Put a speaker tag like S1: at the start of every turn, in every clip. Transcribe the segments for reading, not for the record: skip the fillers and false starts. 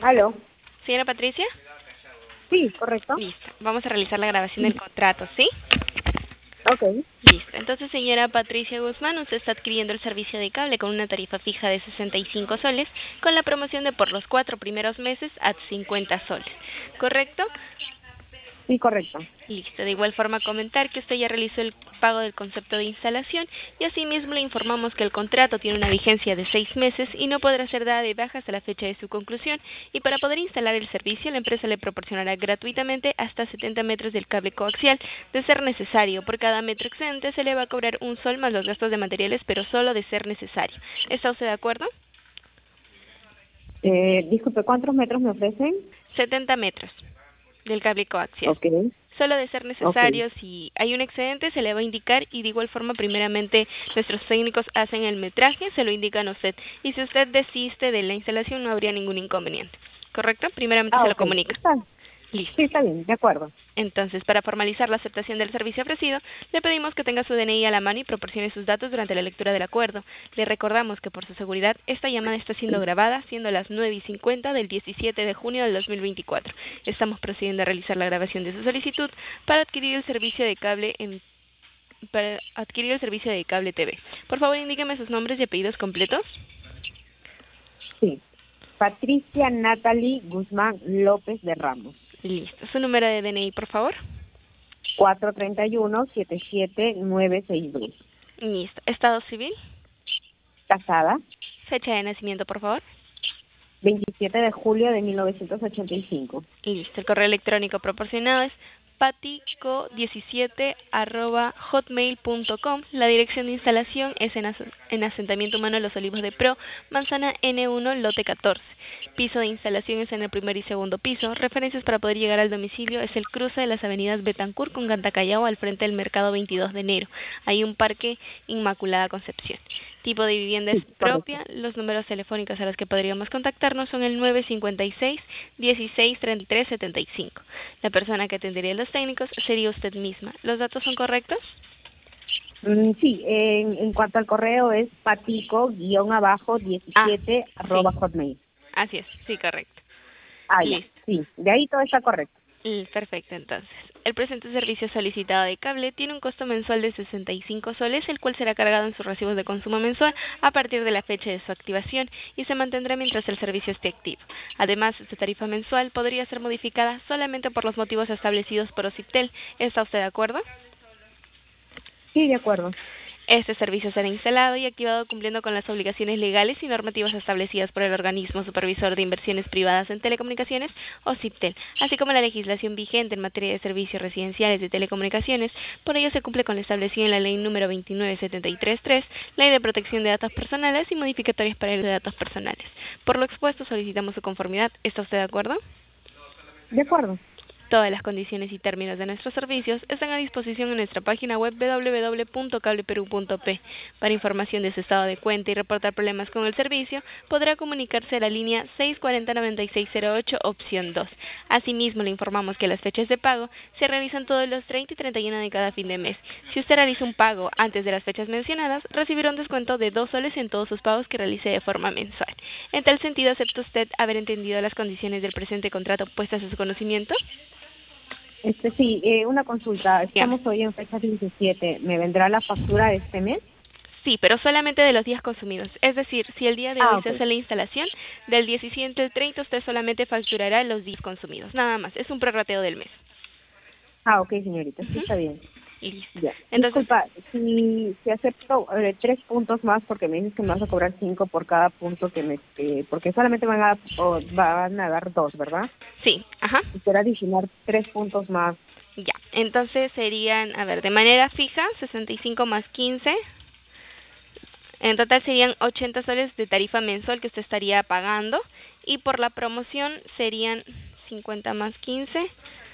S1: ¿Aló?
S2: Señora Patricia.
S1: Sí, correcto.
S2: Listo. Vamos a realizar la grabación del contrato, ¿sí?
S1: Ok.
S2: Listo. Entonces, señora Patricia Guzmán, usted está adquiriendo el servicio de cable con una tarifa fija de 65 soles, con la promoción de por los 4 primeros meses a 50 soles, ¿correcto?
S1: Sí, correcto.
S2: Listo. De igual forma, comentar que usted ya realizó el pago del concepto de instalación y asimismo le informamos que el contrato tiene una vigencia de 6 meses y no podrá ser dada de baja hasta la fecha de su conclusión, y para poder instalar el servicio la empresa le proporcionará gratuitamente hasta 70 metros del cable coaxial. De ser necesario, por cada metro excedente se le va a cobrar un sol más los gastos de materiales, pero solo de ser necesario. ¿Está usted de acuerdo?
S1: Disculpe, ¿cuántos metros me ofrecen?
S2: 70 metros del cable coaxial.
S1: Ok,
S2: Solo de ser
S1: ok.
S2: necesario, si hay un excedente, se le va a indicar, y de igual forma, primeramente, nuestros técnicos hacen el metraje, se lo indican a usted. Y si usted desiste de la instalación, no habría ningún inconveniente. ¿Correcto? Primeramente se lo
S1: Ok.
S2: comunica.
S1: Está. Sí,
S2: Listo.
S1: está bien, de acuerdo.
S2: Entonces, para formalizar la aceptación del servicio ofrecido, le pedimos que tenga su DNI a la mano y proporcione sus datos durante la lectura del acuerdo. Le recordamos que por su seguridad, esta llamada está siendo grabada, siendo las 9:50 del 17 de junio del 2024. Estamos procediendo a realizar la grabación de su solicitud para adquirir el servicio de cable TV. Por favor, indíqueme sus nombres y apellidos completos.
S1: Sí. Patricia Natalie Guzmán López de Ramos.
S2: Listo. Su número de DNI, por favor.
S1: 431-77962.
S2: Listo. Estado civil.
S1: Casada.
S2: Fecha de nacimiento, por favor.
S1: 27 de julio de 1985.
S2: Listo. El correo electrónico proporcionado es patico17@hotmail.com. La dirección de instalación es en Asentamiento Humano Los Olivos de Pro, Manzana N1, lote 14. Piso de instalación es en el primer y segundo piso. Referencias para poder llegar al domicilio es el cruce de las avenidas Betancourt con Cantacallao al frente del Mercado 22 de enero. Hay un parque Inmaculada Concepción. Tipo de vivienda es
S1: Sí, correcto.
S2: propia. Los números telefónicos a los que podríamos contactarnos son el 956-1633-75. La persona que atendería a los técnicos sería usted misma. ¿Los datos son correctos?
S1: Sí, en cuanto al correo es
S2: Ah,
S1: patico-17
S2: sí,
S1: @hotmail.
S2: así es, sí, correcto.
S1: Ah, ya,
S2: Listo.
S1: sí, de ahí todo está correcto.
S2: Perfecto, entonces. El presente servicio solicitado de cable tiene un costo mensual de 65 soles, el cual será cargado en sus recibos de consumo mensual a partir de la fecha de su activación y se mantendrá mientras el servicio esté activo. Además, esta tarifa mensual podría ser modificada solamente por los motivos establecidos por OCIPTEL. ¿Está usted de acuerdo?
S1: Sí, de acuerdo.
S2: Este servicio será instalado y activado cumpliendo con las obligaciones legales y normativas establecidas por el Organismo Supervisor de Inversiones Privadas en Telecomunicaciones, OCIPTEL, así como la legislación vigente en materia de servicios residenciales de telecomunicaciones. Por ello se cumple con lo establecido en la Ley número 29733, Ley de Protección de Datos Personales y modificatorias para el uso de datos personales. Por lo expuesto, solicitamos su conformidad. ¿Está usted de acuerdo?
S1: De acuerdo.
S2: Todas las condiciones y términos de nuestros servicios están a disposición en nuestra página web www.cableperu.p. Para información de su estado de cuenta y reportar problemas con el servicio, podrá comunicarse a la línea 640-9608, opción 2. Asimismo, le informamos que las fechas de pago se realizan todos los 30 y 31 de cada fin de mes. Si usted realiza un pago antes de las fechas mencionadas, recibirá un descuento de 2 soles en todos sus pagos que realice de forma mensual. En tal sentido, ¿acepta usted haber entendido las condiciones del presente contrato puestas a su conocimiento?
S1: Sí, una consulta.
S2: Dígame.
S1: Estamos hoy en fecha 17. ¿Me vendrá la factura de este mes?
S2: Sí, pero solamente de los días consumidos. Es decir, si el día de
S1: Ah,
S2: hoy se
S1: ok.
S2: hace la instalación, del 17 al 30 usted solamente facturará los días consumidos. Nada más. Es un prorrateo del mes.
S1: Ah, ok, señorita. Sí,
S2: Ujú.
S1: está bien.
S2: Listo.
S1: Ya.
S2: Entonces,
S1: Disculpa, si acepto 3 puntos más porque me dices que me vas a cobrar 5 por cada punto porque solamente van a dar 2, ¿verdad?
S2: sí, ajá.
S1: Quisiera adicionar 3 puntos más.
S2: Ya. Entonces serían, a ver, de manera fija, 65 más 15. En total serían 80 soles de tarifa mensual que usted estaría pagando. Y por la promoción serían 50 más 15,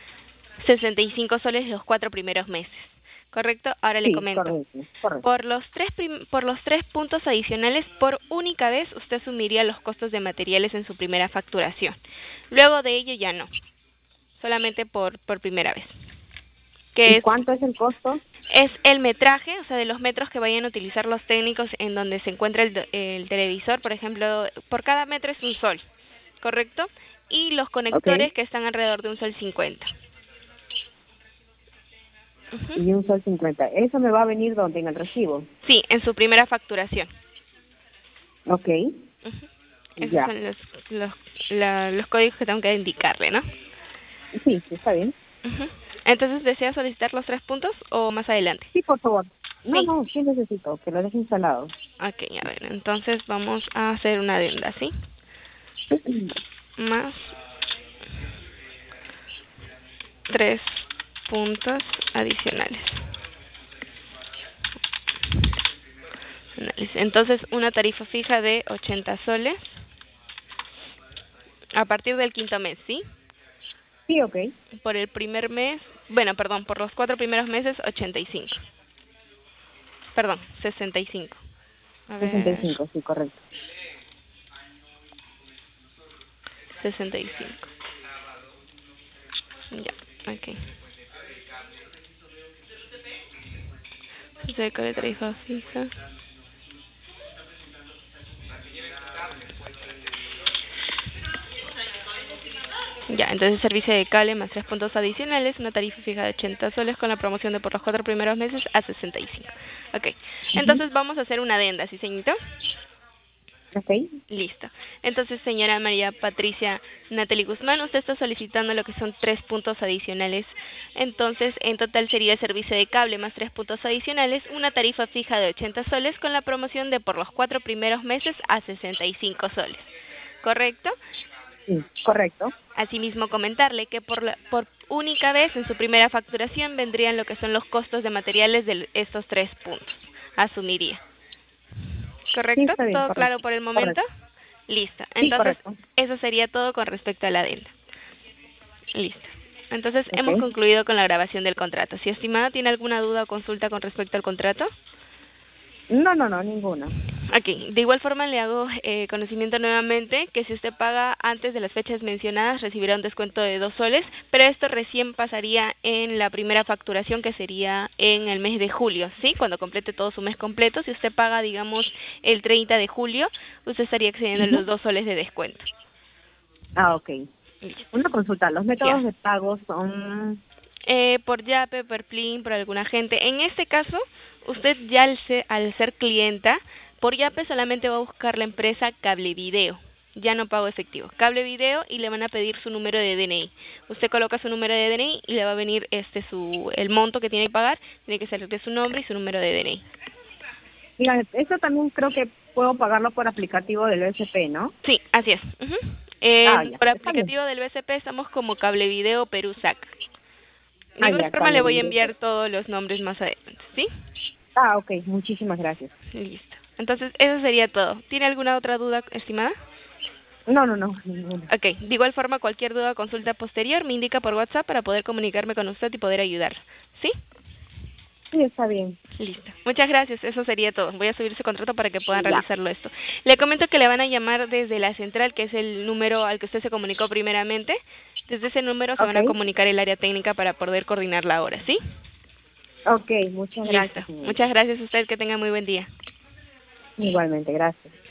S2: 65 soles los 4 primeros meses. ¿Correcto? Ahora le
S1: Sí,
S2: comento.
S1: correcto, correcto.
S2: Por los tres puntos adicionales, por única vez, usted asumiría los costos de materiales en su primera facturación. Luego de ello ya no. Solamente por primera vez. Que
S1: ¿Y
S2: es
S1: cuánto es el costo?
S2: Es el metraje, o sea, de los metros que vayan a utilizar los técnicos en donde se encuentra el televisor. Por ejemplo, por cada metro es un sol, ¿correcto? y los conectores
S1: Ok.
S2: que están alrededor de un sol 50.
S1: Y un sol 50. ¿Eso me va a venir dónde? ¿En el recibo?
S2: Sí, en su primera facturación.
S1: Ok.
S2: Esos
S1: Ya.
S2: son los códigos que tengo que indicarle, ¿no?
S1: Sí, está bien.
S2: Entonces, ¿desea solicitar los 3 puntos o más adelante?
S1: Sí, por favor. No,
S2: Sí.
S1: no, sí necesito que lo deje instalado.
S2: Ok, a ver, entonces vamos a hacer una adenda, ¿sí? Más 3 puntos adicionales. Entonces, una tarifa fija de 80 soles a partir del quinto mes, ¿sí?
S1: Sí, ok.
S2: Por el primer mes, bueno, perdón, por los 4 primeros meses, 85. Perdón, 65. A ver,
S1: 65, sí, correcto.
S2: 65. Ya, ok. Cerca de tarifa fija. Ya, entonces servicio de cable más 3 puntos adicionales, una tarifa fija de 80 soles con la promoción de por los 4 primeros meses a 65. Ok, entonces vamos a hacer una adenda, ¿sí, señorita?
S1: Ok.
S2: Listo. Entonces, señora María Patricia Natalie Guzmán, usted está solicitando lo que son 3 puntos adicionales. Entonces, en total sería el servicio de cable más 3 puntos adicionales, una tarifa fija de 80 soles con la promoción de por los 4 primeros meses a 65 soles. ¿Correcto?
S1: Sí, correcto.
S2: Asimismo, comentarle que por única vez en su primera facturación vendrían lo que son los costos de materiales de estos 3 puntos. Asumiría.
S1: Sí,
S2: ¿Correcto?
S1: está bien,
S2: ¿Todo claro
S1: correcto.
S2: por el momento?
S1: Correcto.
S2: Listo.
S1: Sí,
S2: Entonces,
S1: correcto.
S2: eso sería todo con respecto a la adenda. Listo. Entonces,
S1: Ok.
S2: hemos concluido con la grabación del contrato. Si estimada tiene alguna duda o consulta con respecto al contrato.
S1: No, no, no, ninguna.
S2: Ok, de igual forma le hago conocimiento nuevamente que si usted paga antes de las fechas mencionadas recibirá un descuento de 2 soles, pero esto recién pasaría en la primera facturación que sería en el mes de julio, ¿sí? Cuando complete todo su mes completo, si usted paga, digamos, el 30 de julio, usted estaría accediendo a los 2 soles de descuento.
S1: Ah, ok.
S2: Listo.
S1: Una consulta. Los
S2: Ya.
S1: métodos de pago son...
S2: Por Yape, por Plin, por algún agente. En este caso, usted ya al ser clienta, por Yape solamente va a buscar la empresa Cable Video. Ya no pago efectivo. Cable Video y le van a pedir su número de DNI. Usted coloca su número de DNI y le va a venir el monto que tiene que pagar. Tiene que ser de su nombre y su número de DNI.
S1: Mira, eso también creo que puedo pagarlo por aplicativo del OSP, ¿no?
S2: Sí, así es.
S1: Ah, ya.
S2: Por
S1: Está bien.
S2: aplicativo del BCP estamos como Cable Video Perú SAC. De
S1: Ah,
S2: igual
S1: ya,
S2: forma le
S1: cable
S2: voy a
S1: video.
S2: enviar todos los nombres más adelante, ¿sí?
S1: Ah, ok. Muchísimas gracias.
S2: Listo. Entonces, eso sería todo. ¿Tiene alguna otra duda, estimada?
S1: No, no, no, ninguna.
S2: Ok. De igual forma, cualquier duda o consulta posterior me indica por WhatsApp para poder comunicarme con usted y poder ayudarla. ¿Sí?
S1: Sí, está bien.
S2: Listo. Muchas gracias. Eso sería todo. Voy a subir ese contrato para que puedan
S1: Ya.
S2: realizarlo esto. Le comento que le van a llamar desde la central, que es el número al que usted se comunicó primeramente. Desde ese número se van a
S1: Ok.
S2: comunicar el área técnica para poder coordinar la hora, ¿sí?
S1: Ok, muchas
S2: Listo.
S1: gracias, señorita.
S2: Muchas gracias a usted. Que tenga muy buen día.
S1: Igualmente, gracias.